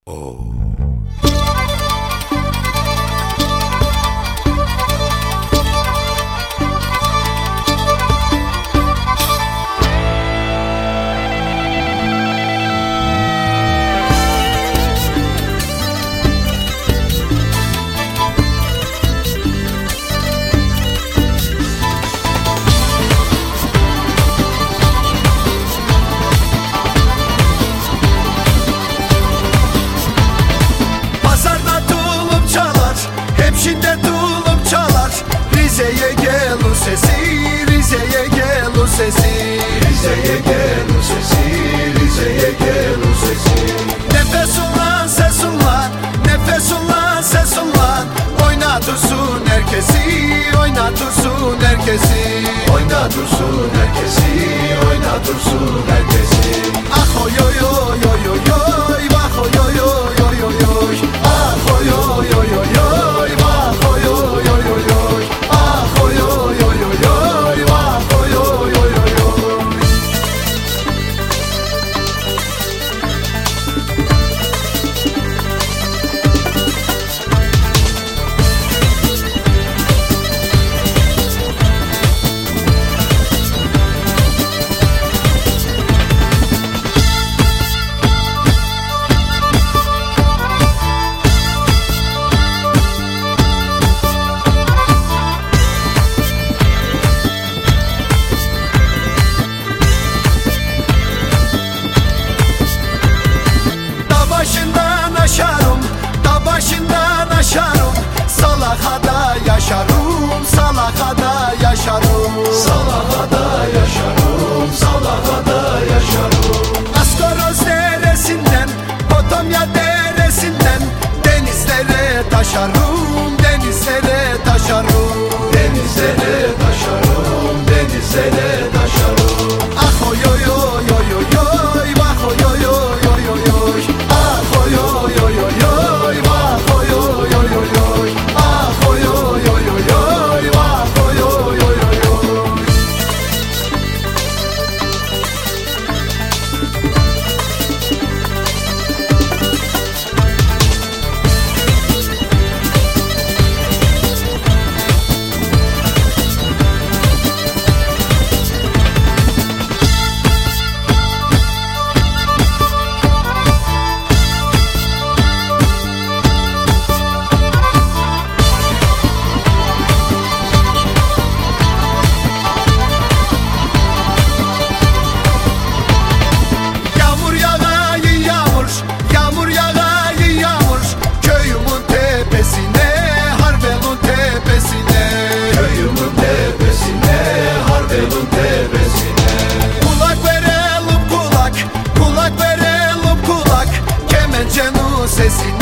Rize'ye gel o sesi, Rize'ye gel o sesi, Rize'ye gel o sesi, Rize'ye gel o sesi. Nefes ulan ses ulan, nefes ulan ses ulan. Oyna dursun herkesi, oyna dursun herkesi, oyna dursun herkesi, oyna dursun herkesi. Ah oy oy oy oy oy oy, vah oy oy oy oy oy oy, ah oy oy oy oy oy, vah oy oy oy oy oy. Başından aşarım, Salaha'da yaşarım, Salaha'da yaşarım, Salaha'da yaşarım, Salaha'da yaşarım. Askoros deresinden, Potomya deresinden denizlere taşarım, denizlere taşarım, denizlere taşarım, denizlere taşarım. Ah oy oy oy oy oy oy, vah oy oy oy oy oy oy, ah oy oy oy oy oy. Kulak verelim kulak, kemençenin sesine.